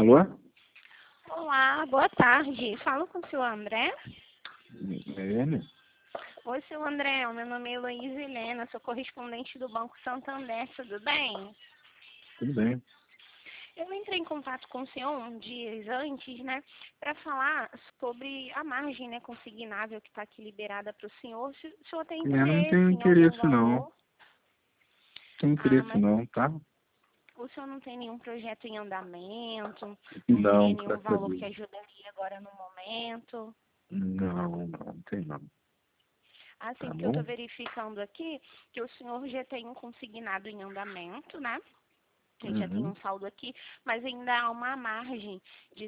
Alô? Olá, boa tarde. Falo com o senhor André. É ele? Oi, senhor André. O meu nome é Heloísa Helena, sou correspondente do Banco Santander. Tudo bem? Tudo bem. Eu entrei em contato com o senhor dias antes, né, para falar sobre a margem, né, consignável que está aqui liberada para o senhor. Se o senhor tem Eu não interesse tenho em algum interesse não. valor. Não tenho interesse Mas não, tá? o senhor não tem nenhum projeto em andamento, não Não, teria nenhum graças a valor Deus. que ajudaria agora no momento. Não tem não. Assim, Tá porque eu estou bom? verificando aqui que o senhor já tem um consignado em andamento, né? Eu já tenho Uhum. um saldo aqui, mas ainda há uma margem de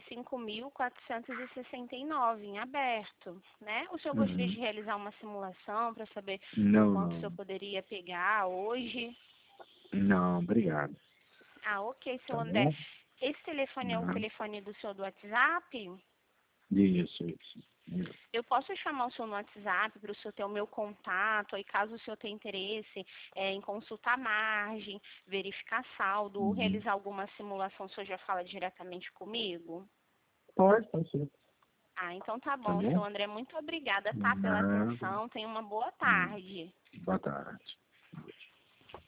5.469 em aberto, né? O senhor gostaria Uhum. de realizar uma simulação para saber o Não, quanto o senhor não. poderia pegar hoje? Não, obrigado. Ah, ok, Tá seu André. bom? Esse telefone é o Não. telefone do senhor do WhatsApp? Isso. Eu posso chamar o senhor no WhatsApp para o senhor ter o meu contato, e caso o senhor tenha interesse em consultar margem, verificar saldo ou Uhum. realizar alguma simulação, o senhor já fala diretamente comigo? Pode ser. Ah, então tá Tá bom, seu bom? André. Muito obrigada, tá, pela Nada. atenção. Tenha uma boa Não. tarde. Boa tarde.